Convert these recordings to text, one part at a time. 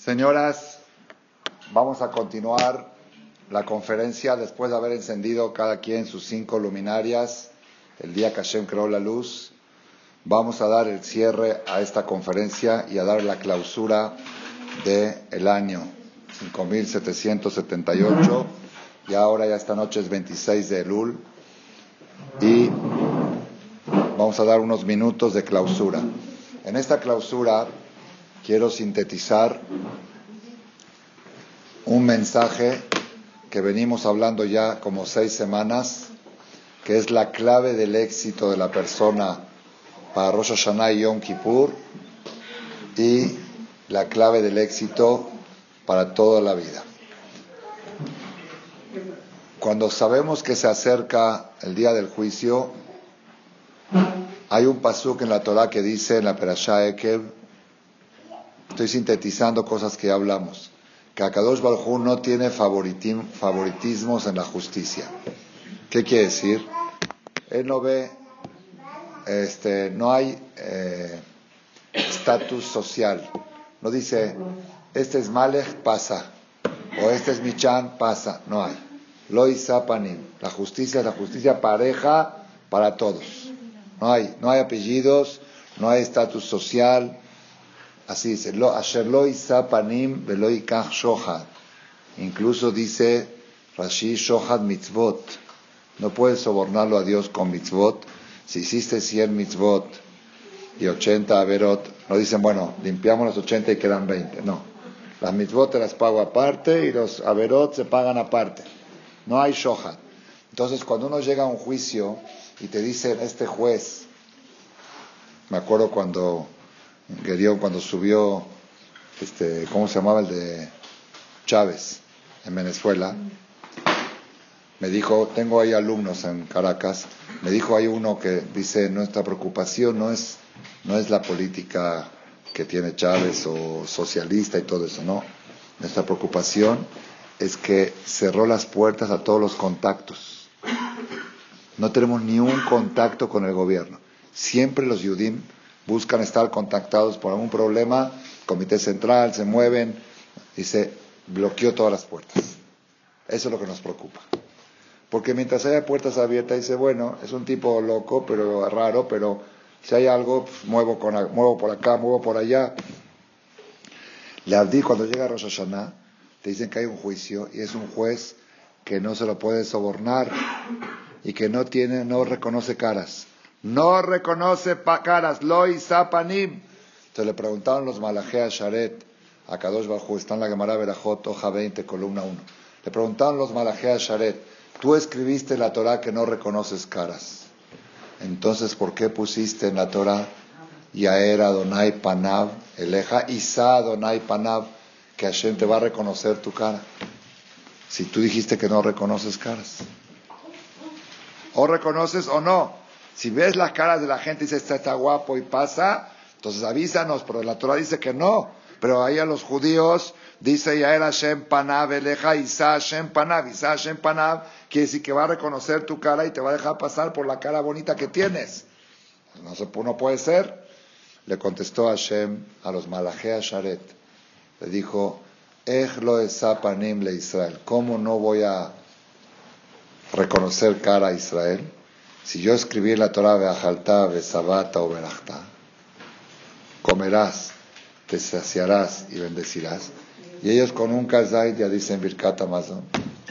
Señoras, vamos a continuar la conferencia después de haber encendido cada quien sus 5 luminarias el día que Hashem creó la luz. Vamos a dar el cierre a esta conferencia y a dar la clausura del año 5778. Y ahora ya esta noche es 26 de Elul y vamos a dar unos minutos de clausura. En esta clausura quiero sintetizar un mensaje que venimos hablando ya como 6 semanas, que es la clave del éxito de la persona para Rosh Hashanah y Yom Kippur, y la clave del éxito para toda la vida. Cuando sabemos que se acerca el día del juicio, hay un pasuk en la Torah que dice, en la Perashá Ekev, estoy sintetizando cosas que hablamos, que Akadosh Baruj Hu no tiene favoritismos en la justicia. ¿Qué quiere decir? Él no ve, no hay estatus social. No dice, este es Malech, pasa, o este es Michan, pasa. No hay. Lo isa panim. La justicia es la justicia pareja para todos. No hay apellidos, no hay estatus social. Así dice, asher lo isa panim velo yikach shohad. Incluso dice Rashi, shohad mitzvot. No puedes sobornarlo a Dios con mitzvot. Si hiciste 100 mitzvot y 80 averot, no dicen, bueno, limpiamos los 80 y quedan 20. No. Las mitzvot te las pago aparte y los averot se pagan aparte. No hay shohad. Entonces, cuando uno llega a un juicio y te dicen, este juez, me acuerdo cuando subió, ¿cómo se llamaba? El de Chávez, en Venezuela. Me dijo, tengo ahí alumnos en Caracas, me dijo hay uno que dice, nuestra preocupación no es la política que tiene Chávez o socialista y todo eso, no. Nuestra preocupación es que cerró las puertas a todos los contactos. No tenemos ni un contacto con el gobierno. Siempre los Yudim buscan estar contactados por algún problema, comité central, se mueven, y se bloqueó todas las puertas. Eso es lo que nos preocupa. Porque mientras haya puertas abiertas, dice, bueno, es un tipo loco, pero raro, pero si hay algo, pues, muevo por acá, muevo por allá. Leavdil, cuando llega a Rosh Hashanah, te dicen que hay un juicio, y es un juez que no se lo puede sobornar, y que no reconoce caras. No reconoce caras, lo isa panim. Entonces le preguntaron los Malajea Sharet a Kadosh Baruj Hu, está en la Gemara Berajot, hoja 20, columna 1. Le preguntaron los Malajea Sharet, tú escribiste en la Torah que no reconoces caras. Entonces, ¿por qué pusiste en la Torah Yaer Adonai Panav, Eleja, Isa Adonai Panav, que Hashem te va a reconocer tu cara? Si tú dijiste que no reconoces caras. O reconoces o no. Si ves las caras de la gente y dices, está guapo y pasa, entonces avísanos, pero la Torah dice que no. Pero ahí a los judíos dice, Yael Hashem Panav, Eleja, Isa Hashem Panav. Isa Hashem Panav quiere decir que va a reconocer tu cara y te va a dejar pasar por la cara bonita que tienes. No puede ser. Le contestó Hashem a los Malajea Sharet. Le dijo, Ech lo esa panim le Israel. ¿Cómo no voy a reconocer cara a Israel? Si yo escribí en la Torah, Beajaltá, Besabata o Berachta, comerás, te saciarás y bendecirás. Y ellos con un kazait ya dicen Birkat Hamazon.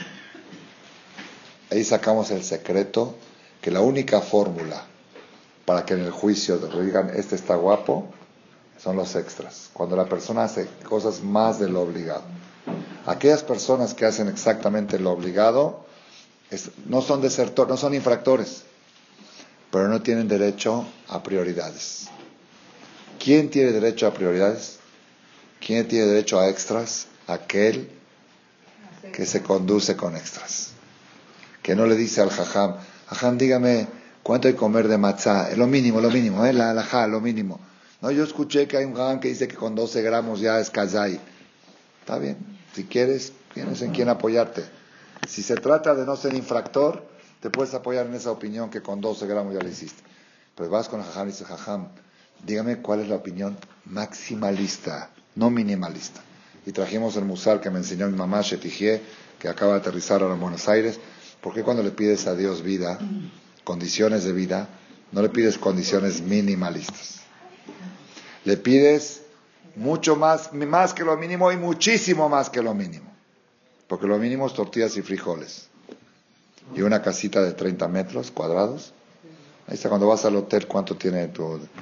Ahí sacamos el secreto, que la única fórmula para que en el juicio digan, este está guapo, son los extras. Cuando la persona hace cosas más de lo obligado. Aquellas personas que hacen exactamente lo obligado, no son desertores, no son infractores, pero no tienen derecho a prioridades. ¿Quién tiene derecho a prioridades? ¿Quién tiene derecho a extras? Aquel que se conduce con extras. Que no le dice al jajam, dígame, ¿cuánto hay que comer de matzá? Lo mínimo, la halajá, lo mínimo. No, yo escuché que hay un jajam que dice que con 12 gramos ya es kazai. Está bien, si quieres, tienes en quién apoyarte. Si se trata de no ser infractor, te puedes apoyar en esa opinión que con 12 gramos ya le hiciste. Pero vas con el jajam y dices, jajam, dígame cuál es la opinión maximalista, no minimalista. y trajimos el musar que me enseñó mi mamá, Shetijié, que acaba de aterrizar ahora en Buenos Aires. ¿Por qué cuando le pides a Dios vida, condiciones de vida, no le pides condiciones minimalistas? Le pides mucho más que lo mínimo y muchísimo más que lo mínimo. Porque lo mínimo es tortillas y frijoles. Y una casita de 30 metros cuadrados. Ahí está, cuando vas al hotel, ¿cuánto tiene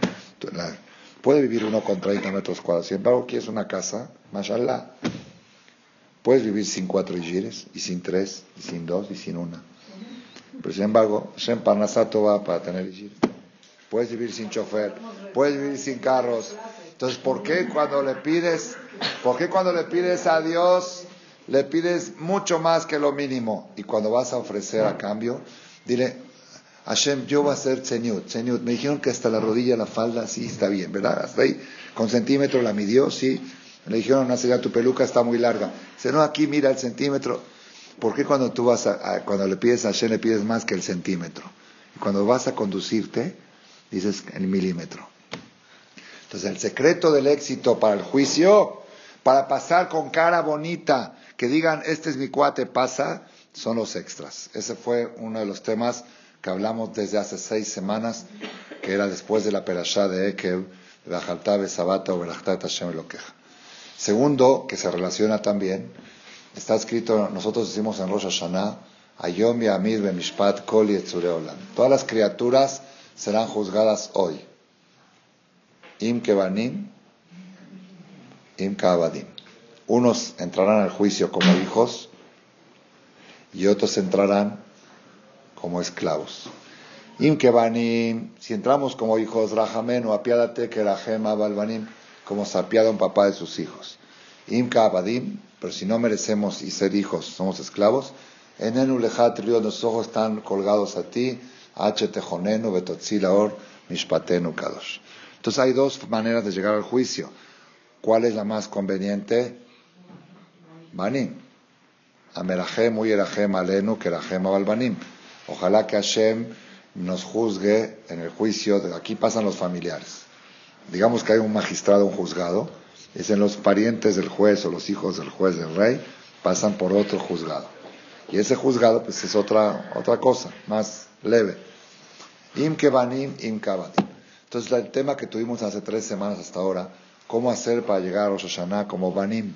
puede vivir uno con 30 metros cuadrados? Sin embargo, quieres una casa, mashallah. Puedes vivir sin 4 hijires, y sin 3, y sin 2, y sin 1. Pero sin embargo, Shem Parnasato va para tener hijires. Puedes vivir sin chofer, puedes vivir sin carros. Entonces, ¿por qué cuando le pides a Dios, le pides mucho más que lo mínimo? Y cuando vas a ofrecer a cambio, dile, Hashem, yo voy a hacer tzeniut. Me dijeron que hasta la rodilla, la falda, sí, está bien, ¿verdad? Hasta ahí, con centímetro la midió, sí. Le dijeron, no, ya tu peluca está muy larga. Dice, no, aquí mira el centímetro. ¿Por qué cuando tú cuando le pides a Hashem, le pides más que el centímetro? Y cuando vas a conducirte, dices el milímetro. Entonces, el secreto del éxito para el juicio, para pasar con cara bonita, que digan, este es mi cuate, pasa, son los extras. Ese fue uno de los temas que hablamos desde hace 6 semanas, que era después de la perashá de Ekev, de Bajaltá Besabata o Berachtat Hashem Elokeja. Segundo, que se relaciona también, está escrito, nosotros decimos en Rosh Hashanah, Ayom Yamid Bemishpat Kol Yetzurei Olam. Todas las criaturas serán juzgadas hoy. Im Kebanim, Im Kaabadim. Unos entrarán al juicio como hijos y otros entrarán como esclavos. Im Kebanim, si entramos como hijos, Rahamenu, apiádate que Rahem Abalbanim, como se apiada un papá de sus hijos. Im Kaabadim, pero si no merecemos y ser hijos, somos esclavos. Enenu Lejat Río, nuestros ojos están colgados a ti. H Tejonenu, Betotzilaor, Mishpatenu Kadosh. Entonces hay 2 maneras de llegar al juicio. ¿Cuál es la más conveniente? Banim. Amerahem uyerahem alenu kerahem abalbanim. Ojalá que Hashem nos juzgue en el juicio. Aquí pasan los familiares. Digamos que hay un magistrado, un juzgado. Dicen los parientes del juez o los hijos del juez del rey pasan por otro juzgado. Y ese juzgado pues es otra cosa, más leve. Im kebanim, im kabadim. Entonces el tema que tuvimos hace 3 semanas hasta ahora, ¿cómo hacer para llegar a Rosh Hashanah como banim?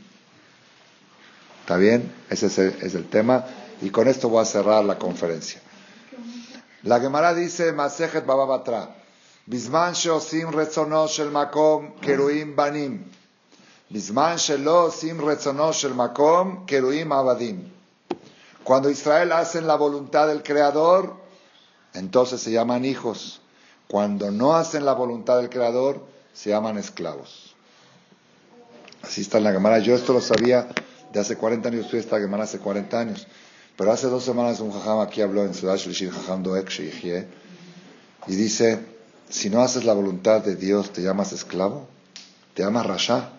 ¿Está bien? Ese es el tema. Y con esto voy a cerrar la conferencia. La Gemara dice, Masejet Baba Batra, Bisman sheosim retzono shel makom keruim banim. Bisman shelo osim retzono shel makom keruim abadim. Cuando Israel hacen la voluntad del Creador, entonces se llaman hijos. Cuando no hacen la voluntad del Creador, se llaman esclavos. Así está en la Gemara. Yo esto lo sabía de hace 40 años. Estudié esta Gemara hace 40 años. Pero hace 2 semanas un jajam aquí habló en Ciudad Shlishit, jajam Doek Sheikhie, y dice, si no haces la voluntad de Dios, ¿te llamas esclavo? ¿Te llamas rasha?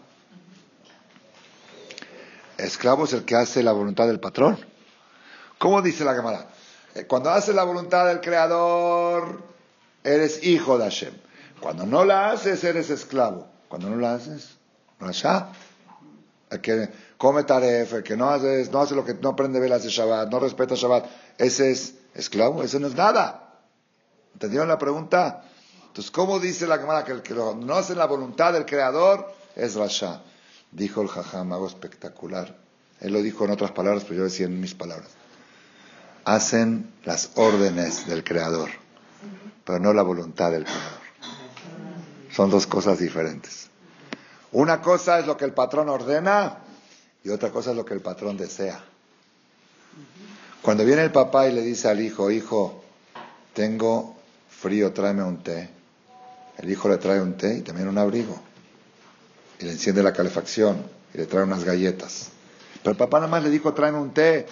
Esclavo es el que hace la voluntad del patrón. ¿Cómo dice la Gemara? Cuando haces la voluntad del Creador, eres hijo de Hashem. Cuando no la haces, eres esclavo. Cuando no la haces, rasha. El que come taref, el que no hace lo que no prende velas de Shabbat, no respeta Shabbat, ese es esclavo, ese no es nada. ¿Entendieron la pregunta? Entonces, ¿cómo dice la Gemara que el que no hace la voluntad del Creador es rasha? Dijo el jajam, algo espectacular. Él lo dijo en otras palabras, pero yo decía en mis palabras. Hacen las órdenes del Creador, pero no la voluntad del Creador. Son 2 cosas diferentes. Una cosa es lo que el patrón ordena y otra cosa es lo que el patrón desea. Cuando viene el papá y le dice al hijo, hijo, tengo frío, tráeme un té. El hijo le trae un té y también un abrigo. Y le enciende la calefacción y le trae unas galletas. Pero el papá nada más le dijo, tráeme un té.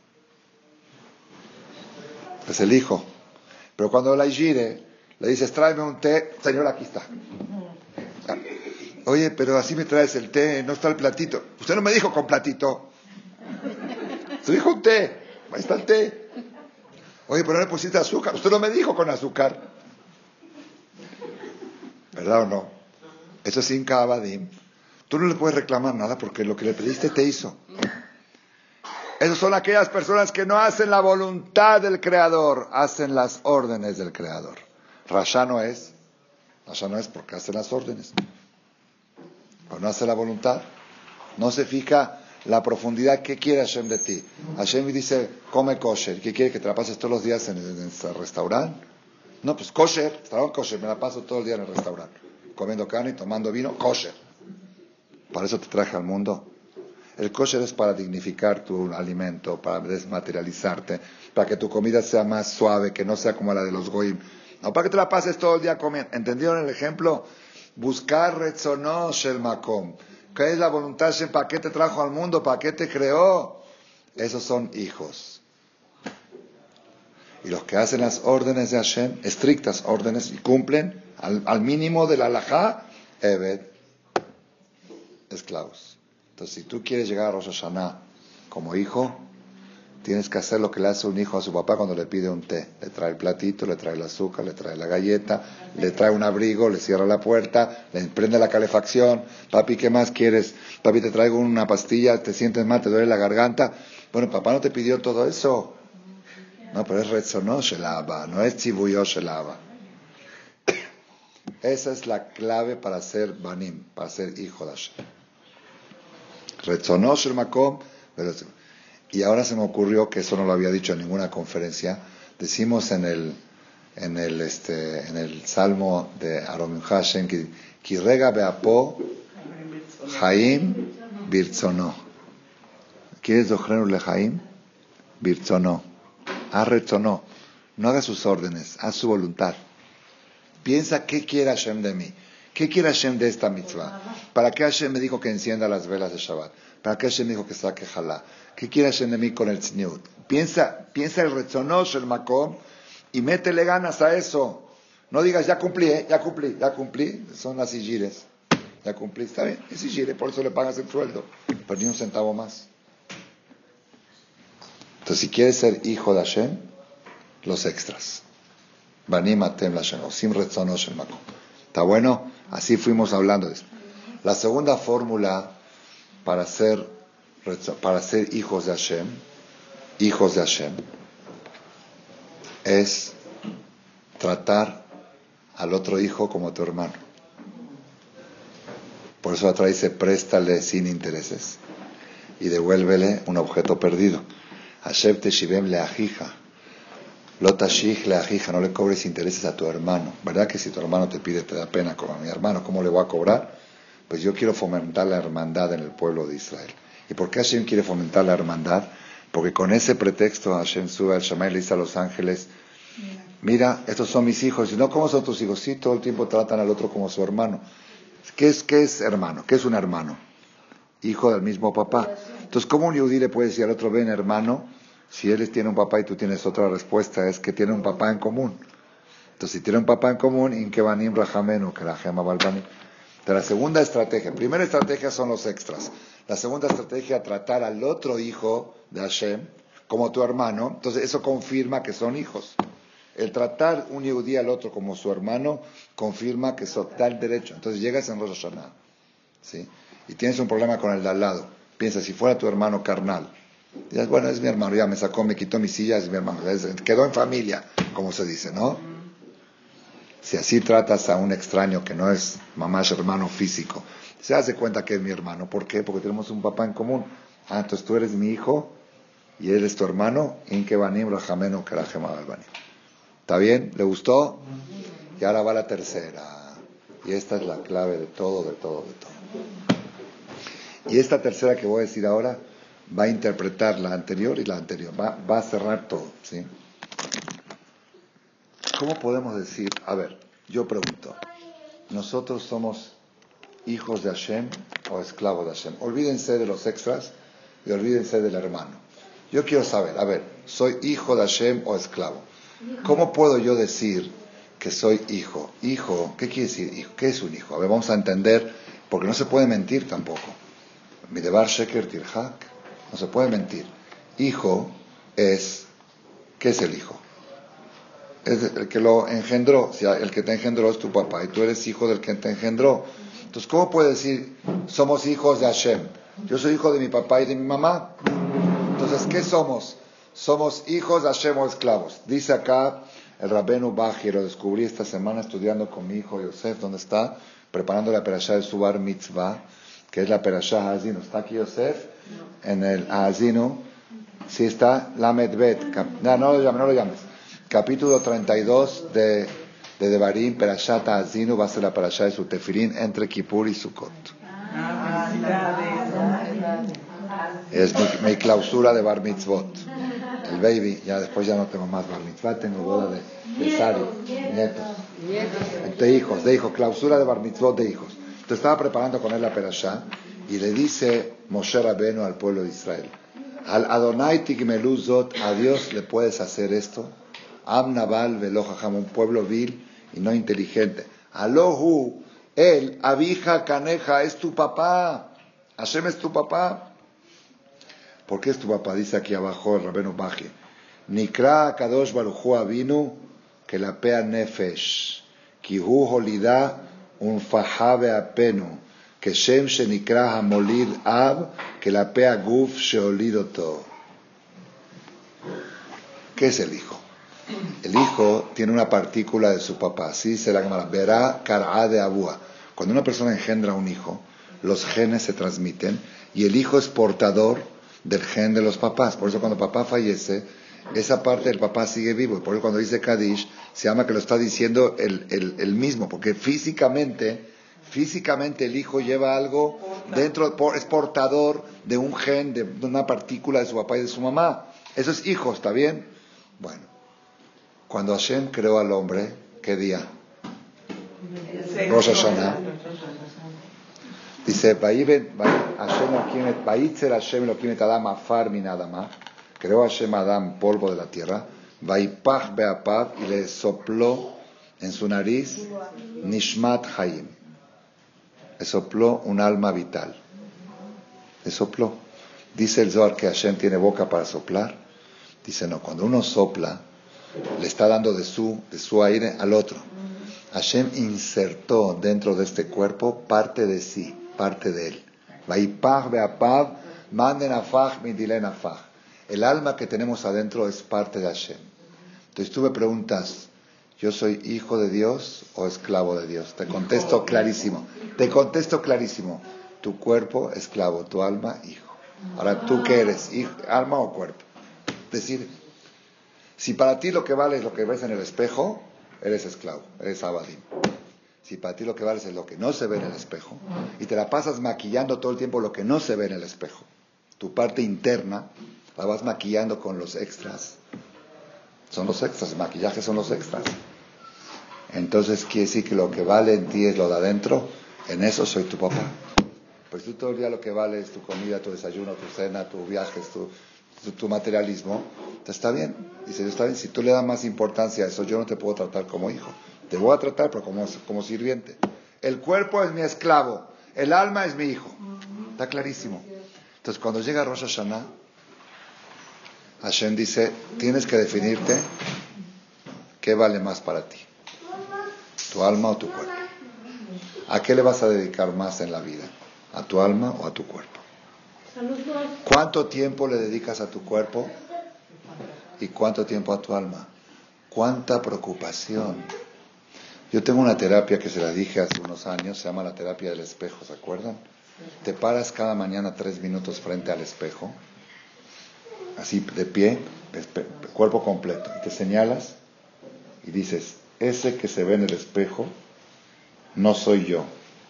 Es el hijo. Pero cuando la hijire le dices, tráeme un té, señor, aquí está. Oye, pero así me traes el té, no está el platito. Usted no me dijo con platito. Usted dijo un té, ahí está el té. Oye, pero no le pusiste azúcar. Usted no me dijo con azúcar. ¿Verdad o no? Eso es sin kabadim. Tú no le puedes reclamar nada porque lo que le pediste te hizo. Esas son aquellas personas que no hacen la voluntad del Creador, hacen las órdenes del Creador. Rasha no es porque hace las órdenes. Pero no hace la voluntad. No se fija la profundidad. ¿Qué quiere Hashem de ti? Hashem dice, come kosher. ¿Qué quiere? ¿Que te la pases todos los días en el restaurante? No, pues kosher, restaurante kosher. Me la paso todo el día en el restaurante. Comiendo carne y tomando vino, kosher. Para eso te traje al mundo. El kosher es para dignificar tu alimento, para desmaterializarte, para que tu comida sea más suave, que no sea como la de los goyim. No para que te la pases todo el día comiendo. ¿Entendieron el ejemplo? Buscar retzono shel makom. ¿Qué es la voluntad Hashem? ¿Para qué te trajo al mundo? ¿Para qué te creó? Esos son hijos. Y los que hacen las órdenes de Hashem, estrictas órdenes, y cumplen al mínimo de la halajá, Eved, esclavos. Entonces, si tú quieres llegar a Rosh Hashanah como hijo, tienes que hacer lo que le hace un hijo a su papá cuando le pide un té. Le trae el platito, le trae el azúcar, le trae la galleta, le trae un abrigo, le cierra la puerta, le prende la calefacción. Papi, ¿qué más quieres? Papi, te traigo una pastilla, te sientes mal, te duele la garganta. Bueno, papá no te pidió todo eso. No, pero es Retzono Shel Abba, no es Tzivuyo Shel Abba. Esa es la clave para ser Banim, para ser hijo de Hashem. Retzono Shel Makom. Y ahora se me ocurrió que eso no lo había dicho en ninguna conferencia. Decimos en el Salmo de Arom Hashem que Kirega Beapo Haim Birtzono. ¿Quieres dochrenos le Haim? Birtzono. Retzono. No haga sus órdenes, haz su voluntad. Piensa qué quiere Hashem de mí. ¿Qué quiere Hashem de esta mitzvah? ¿Para qué Hashem me dijo que encienda las velas de Shabbat? ¿Para qué Hashem me dijo que saque jalá? ¿Qué quiere Hashem de mí con el tzniut? Piensa el retzonosh, el makom, y métele ganas a eso. No digas, ya cumplí. Son las sigires. Ya cumplí, está bien, es sigire, por eso le pagas el sueldo. Pero ni un centavo más. Entonces, si quieres ser hijo de Hashem, los extras. Banim atem la Hashem, sim retzonosh, el makom. ¿Está bueno? Así fuimos hablando de eso. La segunda fórmula para ser hijos de Hashem, es tratar al otro hijo como tu hermano. Por eso atrás dice, préstale sin intereses y devuélvele un objeto perdido. Hashem teshivem leajija. Lo tashich leajija, no le cobres intereses a tu hermano. ¿Verdad que si tu hermano te pide, te da pena como a mi hermano? ¿Cómo le voy a cobrar? Pues yo quiero fomentar la hermandad en el pueblo de Israel. ¿Y por qué Hashem quiere fomentar la hermandad? Porque con ese pretexto Hashem sube al Shammai y le dice a los ángeles, mira, estos son mis hijos. Y no, ¿cómo son tus hijos? Sí, todo el tiempo tratan al otro como su hermano. ¿Qué es hermano? ¿Qué es un hermano? Hijo del mismo papá. Entonces, ¿cómo un yudí le puede decir al otro, ven hermano? Si él tiene un papá y tú tienes otra respuesta, es que tiene un papá en común. Entonces, si tiene un papá en común, inkebanim rahamenu, que la gema balbanim. De la segunda estrategia, primera estrategia son los extras. La segunda estrategia, tratar al otro hijo de Hashem como tu hermano. Entonces eso confirma que son hijos. El tratar un yehudí al otro como su hermano confirma que eso da el derecho. Entonces llegas en Rosh Hashanah, ¿sí? Y tienes un problema con el de al lado. Piensa, si fuera tu hermano carnal, dices, bueno, es mi hermano, ya me sacó, me quitó mi silla, es mi hermano. Quedó en familia, como se dice, ¿no? Si así tratas a un extraño que no es mamás hermano físico, se hace cuenta que es mi hermano. ¿Por qué? Porque tenemos un papá en común. Entonces tú eres mi hijo y él es tu hermano. ¿Está bien? ¿Le gustó? Y ahora va la tercera. Y esta es la clave de todo. Y esta tercera que voy a decir ahora va a interpretar la anterior y la anterior. Va a cerrar todo, ¿sí? ¿Cómo podemos decir? A ver, yo pregunto. ¿Nosotros somos hijos de Hashem o esclavos de Hashem? Olvídense de los extras y olvídense del hermano. Yo quiero saber, a ver, ¿soy hijo de Hashem o esclavo? ¿Cómo puedo yo decir que soy hijo? Hijo, ¿qué quiere decir hijo? ¿Qué es un hijo? A ver, vamos a entender, porque no se puede mentir tampoco. Midebar sheker tirhak, no se puede mentir. Hijo es, ¿qué es el hijo? Es el que lo engendró. Si el que te engendró es tu papá y tú eres hijo del que te engendró. Entonces, ¿cómo puede decir, somos hijos de Hashem? Yo soy hijo de mi papá y de mi mamá. Entonces, ¿qué somos? Somos hijos de Hashem o esclavos. Dice acá el Rabbeinu Baji, lo descubrí esta semana estudiando con mi hijo Yosef, ¿dónde está? Preparando la perashá de su bar mitzvah, que es la perashá Haazinu. ¿Está aquí Yosef? En el Haazinu. Sí está, Lamed Bet. No lo llames. Capítulo 32 de Devarim, perashá Haazinu, va a ser la perashá de su tefilín entre Kippur y Sukkot. Es mi clausura de bar mitzvot. El baby, ya después ya no tengo más bar mitzvah, tengo boda de Sari, nietos, de hijos, clausura de bar mitzvot de hijos. Entonces estaba preparando con él la perashá y le dice Moshe Rabbeinu al pueblo de Israel: al Adonai tigmelu zot, a Dios le puedes hacer esto. Am naval velo jajam, un pueblo vil y no inteligente. Alohu, él, abija caneja, es tu papá. Hashem es tu papá. ¿Por qué es tu papá? Dice aquí abajo el Rabbeinu Baji. Nikra Kadosh Baruchu Avinu que la pea nefesh. Kihu holida un fahabe apenu. Que Shem shenikra hamolid ab que la pea guf sheolidoto. ¿Qué es el hijo? El hijo tiene una partícula de su papá. Así dice la Gemara. Verá kar'a de abúa. Cuando una persona engendra un hijo, los genes se transmiten y el hijo es portador del gen de los papás. Por eso cuando papá fallece, esa parte del papá sigue vivo. Y por eso cuando dice Kadish, se llama que lo está diciendo el mismo. Porque físicamente el hijo lleva algo dentro, es portador de un gen, de una partícula de su papá y de su mamá. Eso es hijo, ¿está bien? Bueno, cuando Hashem creó al hombre, ¿qué día? Rosh Hashanah. Dice, creó Hashem Adam polvo de la tierra, y le sopló en su nariz Nishmat Hayim. Le sopló un alma vital. Le sopló. Dice el Zohar que Hashem tiene boca para soplar. Dice, no, cuando uno sopla, le está dando de su aire al otro. Hashem insertó dentro de este cuerpo parte de sí, parte de él. El alma que tenemos adentro es parte de Hashem. Entonces tú me preguntas, ¿yo soy hijo de Dios o esclavo de Dios? Te contesto clarísimo. Tu cuerpo, esclavo, tu alma, hijo. Ahora, ¿tú qué eres? ¿Alma o cuerpo? Es decir, si para ti lo que vale es lo que ves en el espejo, eres esclavo, eres abadim. Si para ti lo que vale es lo que no se ve en el espejo, y te la pasas maquillando todo el tiempo lo que no se ve en el espejo, tu parte interna la vas maquillando con los extras. Son los extras, el maquillaje son los extras. Entonces quiere decir que lo que vale en ti es lo de adentro, en eso soy tu papá. Pues tú todo el día lo que vale es tu comida, tu desayuno, tu cena, tus viajes, tu materialismo. Entonces está bien. Dice, está bien, si tú le das más importancia a eso, yo no te puedo tratar como hijo. Te voy a tratar, pero como sirviente. El cuerpo es mi esclavo, el alma es mi hijo. Está clarísimo. Entonces cuando llega Rosh Hashanah, Hashem dice, tienes que definirte qué vale más para ti, tu alma o tu cuerpo. ¿A qué le vas a dedicar más en la vida? ¿A tu alma o a tu cuerpo? ¿Cuánto tiempo le dedicas a tu cuerpo y cuánto tiempo a tu alma? ¿Cuánta preocupación? Yo tengo una terapia que se la dije hace unos años, se llama la terapia del espejo, ¿se acuerdan? Te paras cada mañana 3 minutos frente al espejo, así de pie, cuerpo completo, y te señalas y dices, ese que se ve en el espejo no soy yo.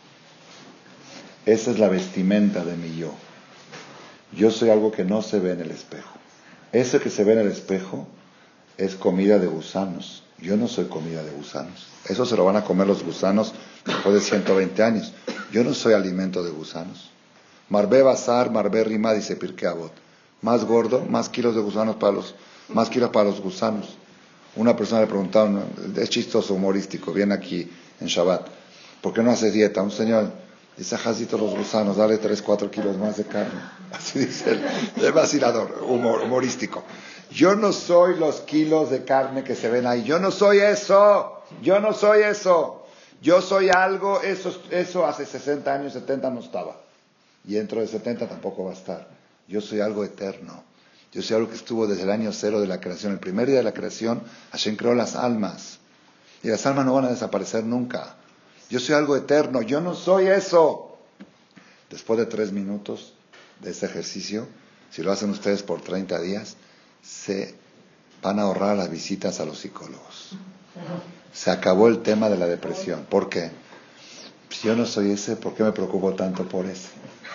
Esa es la vestimenta de mi yo. Yo soy algo que no se ve en el espejo. Ese que se ve en el espejo es comida de gusanos. Yo no soy comida de gusanos. Eso se lo van a comer los gusanos después de 120 años. Yo no soy alimento de gusanos. Marbe Basar, Marbe Rima, dice Pirkei Avot. Más gordo, más kilos de gusanos más kilos para los gusanos. Una persona le preguntaron, es chistoso, humorístico, viene aquí en Shabbat, ¿por qué no haces dieta? Un señor dice, jazito los gusanos, dale 3-4 kilos más de carne. Así dice el vacilador, humorístico. Yo no soy los kilos de carne que se ven ahí. Yo no soy eso. Yo Yo soy algo, eso hace 60 años, 70 no estaba. Y dentro de 70 tampoco va a estar. Yo soy algo eterno. Yo soy algo que estuvo desde el año 0 de la creación. El primer día de la creación, Hashem creó las almas. Y las almas no van a desaparecer nunca. Yo soy algo eterno. Yo no soy eso. Después de 3 minutos de este ejercicio, si lo hacen ustedes por 30 días, se van a ahorrar las visitas a los psicólogos. Se acabó el tema de la depresión. ¿Por qué? Si yo no soy ese, ¿por qué me preocupo tanto por ese?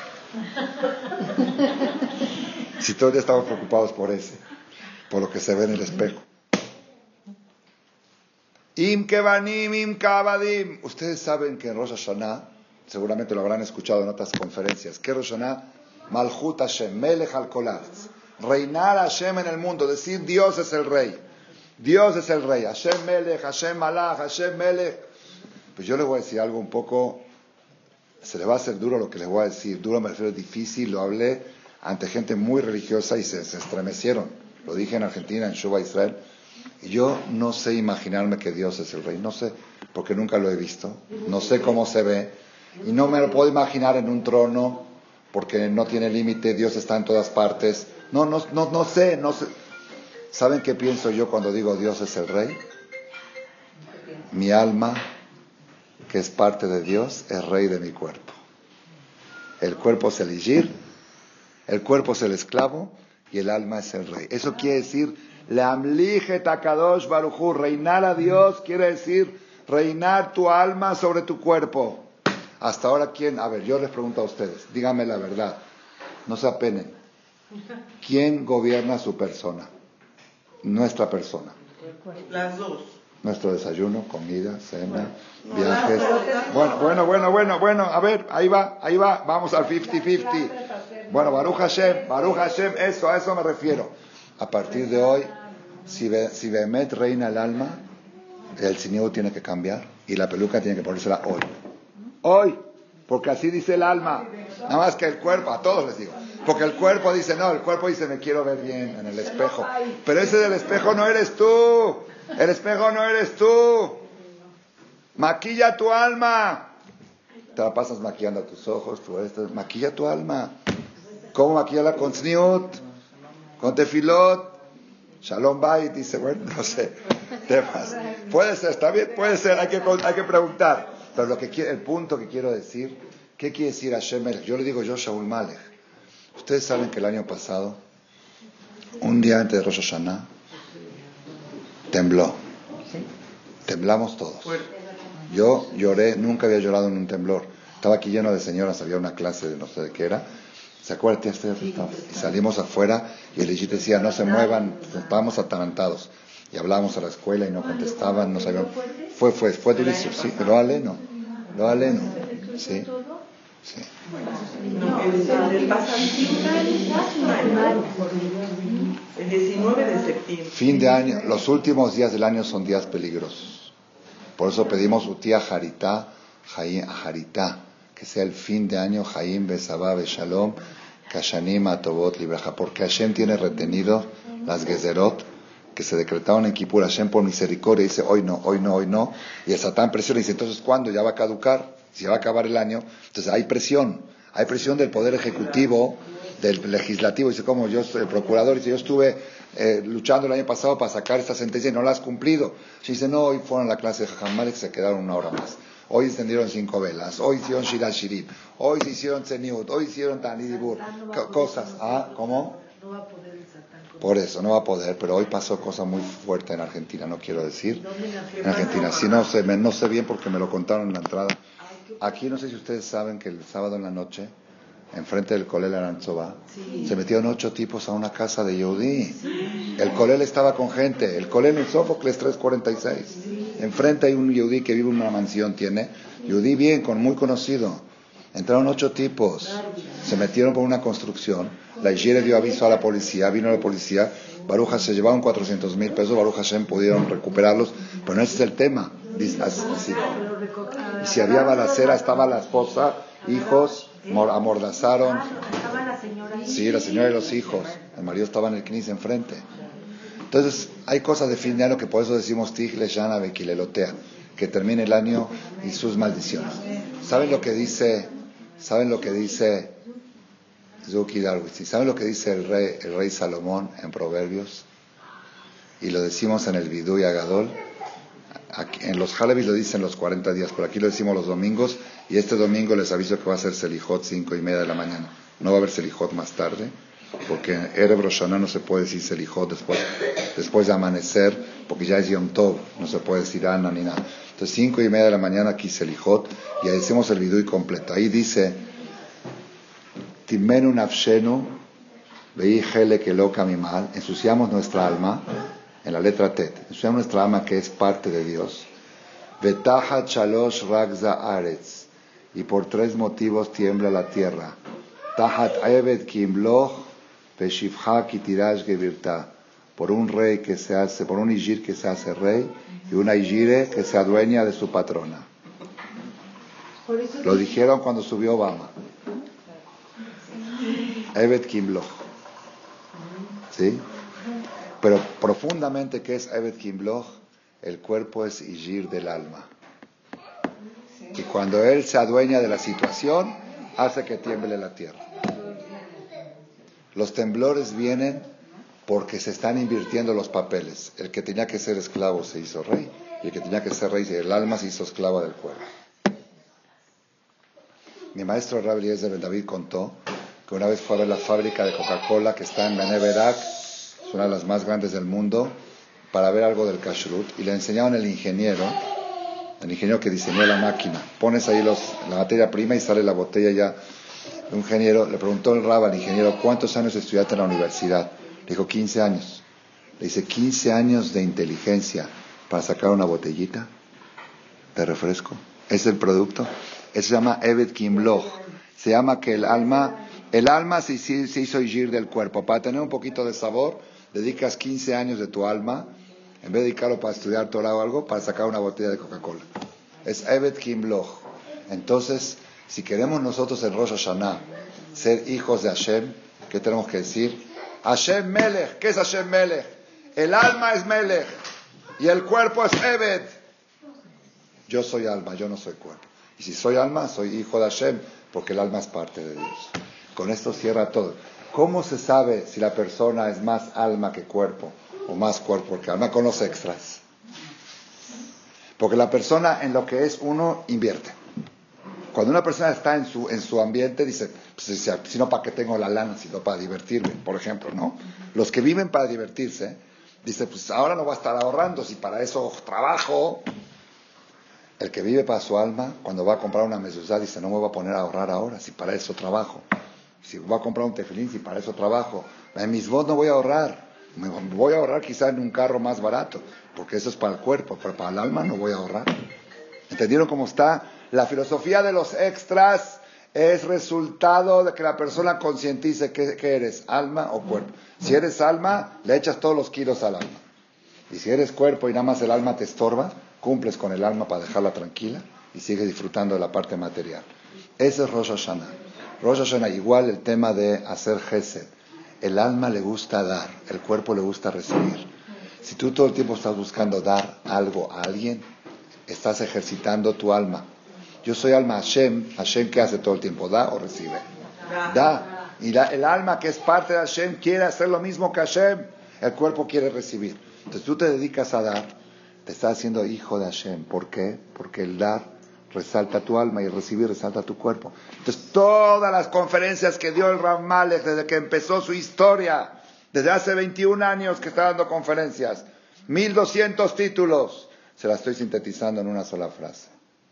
Si todos ya estamos preocupados por ese, por lo que se ve en el espejo. Im kevanim, im kavadim. Ustedes saben que en Rosh Hashanah, seguramente lo habrán escuchado en otras conferencias, que Rosh Hashanah, Malchut Hashem, Melech al Kolatz, reinar Hashem en el mundo, decir Dios es el rey. Dios es el rey. Hashem Melech, Hashem Malach, Hashem Melech. Pues yo les voy a decir algo un poco, se les va a hacer duro lo que les voy a decir. Duro me refiero difícil, lo hablé ante gente muy religiosa y se estremecieron. Lo dije en Argentina, en Shuba Israel. Y yo no sé imaginarme que Dios es el rey. No sé, porque nunca lo he visto. No sé cómo se ve. Y no me lo puedo imaginar en un trono, porque no tiene límite. Dios está en todas partes. No sé. ¿Saben qué pienso yo cuando digo Dios es el rey? Mi alma, que es parte de Dios, es rey de mi cuerpo. El cuerpo es el Ijir, el cuerpo es el esclavo y el alma es el rey. Eso quiere decir, Leamliche Takadosh Baruchu, reinar a Dios quiere decir reinar tu alma sobre tu cuerpo. Hasta ahora, ¿quién? A ver, yo les pregunto a ustedes, díganme la verdad, no se apenen. ¿Quién gobierna su persona? Nuestra persona. Las dos. Nuestro desayuno, comida, cena, viajes. Bueno, a ver, ahí va, vamos al 50-50. Bueno, Baruch Hashem, a eso me refiero. A partir de hoy, si Behemet reina el alma, el ciñigo tiene que cambiar y la peluca tiene que ponérsela hoy. Hoy, porque así dice el alma. Nada más que el cuerpo, a todos les digo. Porque el cuerpo dice, me quiero ver bien en el espejo. Pero ese del espejo no eres tú. El espejo no eres tú. Maquilla tu alma. Te la pasas maquillando tus ojos, maquilla tu alma. ¿Cómo maquillarla? Con tzniut, con tefilot. Shalom Bayit, dice, bueno, no sé. Temas. Puede ser, está bien, puede ser, hay que preguntar. Pero el punto que quiero decir, ¿qué quiere decir Hashem Melech? Yo le digo yo, Shaul Malech. Ustedes saben que el año pasado, un día antes de Rosh Hashanah, tembló. Temblamos todos. Yo lloré, nunca había llorado en un temblor. Estaba aquí lleno de señoras, había una clase de no sé de qué era. ¿Se acuerdan? Y salimos afuera y el Ijit decía, no se muevan, estábamos atarantados. Y hablábamos a la escuela y no contestaban, no sabían. Fue durísimo, sí, lo aleno. Sí. Sí. El 19 de septiembre. Fin de año, los últimos días del año son días peligrosos. Por eso pedimos Utía Haritá, Hayim Haritá, que sea el fin de año, Hayim Besabá Beshalom, Kashanim Atobot Libraja, porque Hashem tiene retenido las Gezerot que se decretaron en Kippur. Hashem por misericordia dice hoy no, y el Satán presiona y dice, entonces ¿cuándo? Ya va a caducar. Si va a acabar el año, entonces hay presión del poder ejecutivo, del legislativo. Dice, como yo, el procurador dice, yo estuve luchando el año pasado para sacar esta sentencia y no la has cumplido. Se dice, no, hoy fueron a la clase de Jajam y se quedaron 1 hora más. Hoy encendieron 5 velas, hoy hicieron Shira Shirim, hoy se hicieron Tzeniut, hoy hicieron Tanidibur, cosas. ¿Cómo? No va a poder el Satán. Por eso, no va a poder, pero hoy pasó cosa muy fuerte en Argentina, no quiero decir. En Argentina, sí, no sé bien porque me lo contaron en la entrada. Aquí no sé si ustedes saben que el sábado en la noche, enfrente del Kolel Arantzová, se metieron 8 tipos a una casa de Yehudí. El Kolel estaba con gente. El Kolel en Sófocles 346. Enfrente hay un Yehudí que vive en una mansión, tiene. Yehudí bien, muy conocido. Entraron 8 tipos. Se metieron por una construcción. La Igire dio aviso a la policía. Vino la policía. Baruch Hashem, se llevaron 400,000 pesos. Baruch Hashem pudieron recuperarlos. Pero no ese es el tema. Así. Y si había balacera, estaba la esposa, hijos, amordazaron. ¿Estaba la señora ahí? Sí, la señora y los hijos. El marido estaba en el knis enfrente. Entonces, hay cosas de fin de año que por eso decimos Tig Leshana Bekilelotea, que termine el año y sus maldiciones. ¿Saben lo que dice Zuki Darwitz? ¿Saben lo que dice el rey Salomón en Proverbios? Y lo decimos en el Vidú y Agadol. Aquí, en los Halevis lo dicen los 40 días, por aquí lo decimos los domingos, y este domingo les aviso que va a ser Selijot 5:30 de la mañana. No va a haber Selijot más tarde, porque en Erev Rosh Hashanah no se puede decir Selijot después de amanecer, porque ya es Yom Tov, no se puede decir Ana ni nada. Entonces 5:30 de la mañana aquí Selijot, y ahí decimos el Vidú y completo. Ahí dice, Timenu nafshenu, veí hele que loca mi mal, ensuciamos nuestra alma, en la letra Tet, ensuciamos nuestra alma que es parte de Dios. Vetahat shalosh ragza aretz, y por 3 motivos tiembla la tierra. Tahat eved kimloch, veshivcha kitirash gevirta, por un rey que se hace, por un Ijir que se hace rey, y una Ijire que se adueña de su patrona. Lo dijeron cuando subió Obama. Eved kimloch. ¿Sí? Pero profundamente, ¿qué es Evet Kimloch? El cuerpo es Ijir del alma. Y cuando él se adueña de la situación, hace que tiemble la tierra. Los temblores vienen porque se están invirtiendo los papeles. El que tenía que ser esclavo se hizo rey, y el que tenía que ser rey, el alma se hizo esclava del cuerpo. Mi maestro Rabbi Eliezer Ben David contó que una vez fue a ver la fábrica de Coca-Cola que está en Bnei Brak, es una de las más grandes del mundo, para ver algo del kashrut, y le enseñaron el ingeniero que diseñó la máquina. Pones ahí la materia prima y sale la botella ya. Un ingeniero, le preguntó el Rab al ingeniero, ¿cuántos años estudiaste en la universidad? Le dijo, 15 años. Le dice, 15 años de inteligencia para sacar una botellita de refresco. ¿Es el producto? Eso se llama Evet Kimloch. Se llama que el alma se hizo Ijir del cuerpo. Para tener un poquito de sabor, dedicas 15 años de tu alma, en vez de dedicarlo para estudiar Torah o algo, para sacar una botella de Coca-Cola. Es Evet Kimloch. Entonces, si queremos nosotros en Rosh Hashanah ser hijos de Hashem, ¿qué tenemos que decir? Hashem Melech. ¿Qué es Hashem Melech? El alma es Melech y el cuerpo es Evet. Yo soy alma, yo no soy cuerpo. Y si soy alma, soy hijo de Hashem, porque el alma es parte de Dios. Con esto cierra todo. ¿Cómo se sabe si la persona es más alma que cuerpo o más cuerpo que alma? Con los extras. Porque la persona en lo que es uno invierte. Cuando una persona está en su ambiente, dice, pues, si no, ¿para qué tengo la lana? Sino para divertirme, por ejemplo, ¿no? Los que viven para divertirse, dice, pues ahora no voy a estar ahorrando, si para eso trabajo. El que vive para su alma, cuando va a comprar una mezuzá, dice, no me voy a poner a ahorrar ahora, si para eso trabajo. Si voy a comprar un tefilín, si para eso trabajo. En mis votos no voy a ahorrar. Me voy a ahorrar quizá en un carro más barato, porque eso es para el cuerpo, pero para el alma no voy a ahorrar. ¿Entendieron cómo está? La filosofía de los extras es resultado de que la persona concientice que eres, alma o cuerpo. Si eres alma, le echas todos los kilos al alma. Y si eres cuerpo y nada más el alma te estorba, cumples con el alma para dejarla tranquila y sigues disfrutando de la parte material. Ese es Rosh Hashanah. Rosh Hashanah, igual el tema de hacer Gesed. El alma le gusta dar, el cuerpo le gusta recibir. Si tú todo el tiempo estás buscando dar algo a alguien, estás ejercitando tu alma. Yo soy alma Hashem. Hashem, ¿qué hace todo el tiempo? ¿Da o recibe? Da. Y el alma que es parte de Hashem quiere hacer lo mismo que Hashem. El cuerpo quiere recibir. Entonces tú te dedicas a dar, te estás haciendo hijo de Hashem. ¿Por qué? Porque el dar resalta tu alma y el recibir resalta tu cuerpo. Entonces todas las conferencias que dio el Rav Malek desde que empezó su historia, desde hace 21 años que está dando conferencias, 1200 títulos, se las estoy sintetizando en una sola frase.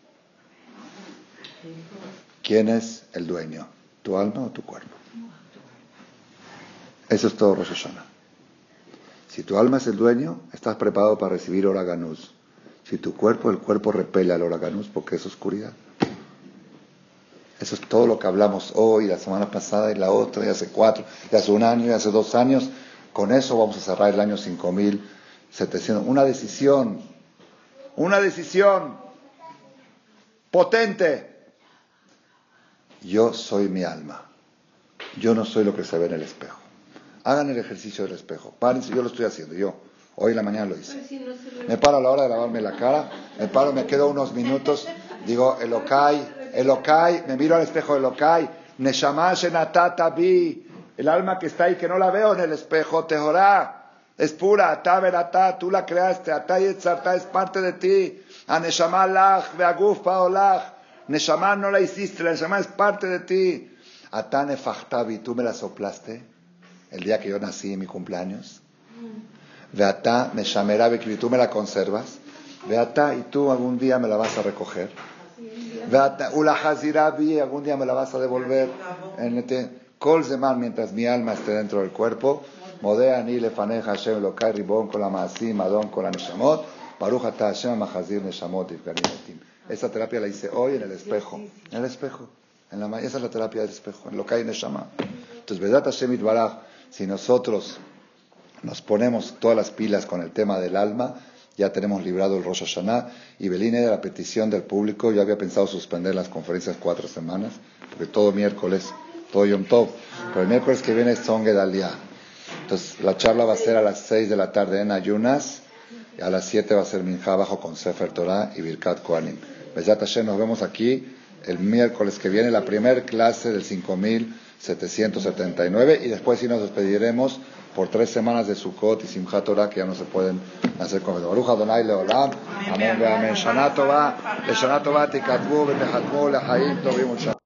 ¿Quién es el dueño? ¿Tu alma o tu cuerpo? Eso es todo Rosh Hashanah. Si tu alma es el dueño, estás preparado para recibir Oraganús. Si tu cuerpo, el cuerpo repele al Oraganús porque es oscuridad. Eso es todo lo que hablamos hoy, la semana pasada y la otra, y hace 4, y hace 1 año, y hace 2 años. Con eso vamos a cerrar el año 5700. Una decisión potente. Yo soy mi alma. Yo no soy lo que se ve en el espejo. Hagan el ejercicio del espejo. Párense, yo lo estoy haciendo, yo. Hoy en la mañana lo hice. Me paro a la hora de lavarme la cara, me quedo unos minutos, digo, Elokai, me miro al espejo de Elokai, Neshama Shenatata Bi, el alma que está ahí, que no la veo en el espejo, Tehorá, es pura, Atá Veratá, tú la creaste, Atá Yetzartá es parte de ti, a Neshama Lach, Veaguf Paolach, Neshama no la hiciste, la Neshama es parte de ti, Atá Nefachtabi, tú me la soplaste, el día que yo nací en mi cumpleaños, Veatá Meshamera Bekri, tú me la conservas, Veatá, y tú algún día me la vas a recoger, Veatá, Ulahazirabi, algún día me la vas a devolver, Kol Zeman, mientras mi alma esté dentro del cuerpo, Modea Ani Lefaneja Hashem Elokai Ribon con la Maasim, Adon con la Neshamot, Baruch Ata Hashem Mahazir Neshamot Ifgarim Etim. Esa terapia la hice hoy en el espejo, esa es la terapia del espejo, en Elokai Neshama. Entonces, Vedat Hashem Itbaraj, si nosotros nos ponemos todas las pilas con el tema del alma, ya tenemos librado el Rosh Hashanah. Y Beline, de la petición del público, yo había pensado suspender las conferencias 4 semanas, porque todo miércoles, todo Yom Tov, pero el miércoles que viene es Son Gedalia. Entonces la charla va a ser a las 6 de la tarde en ayunas, y a las 7 va a ser Minjá abajo con Sefer Torah y Birkat Kohanim. Bezat Hashem, nos vemos aquí el miércoles que viene, la primera clase del 5779, y después sí nos despediremos por 3 semanas de Sukkot y Simchat Torah, que ya no se pueden hacer con Baruch Adonai Leolam. Amén, amén. Shana Tova, Tikatvu, Betechatmu, Lechaim Tovim.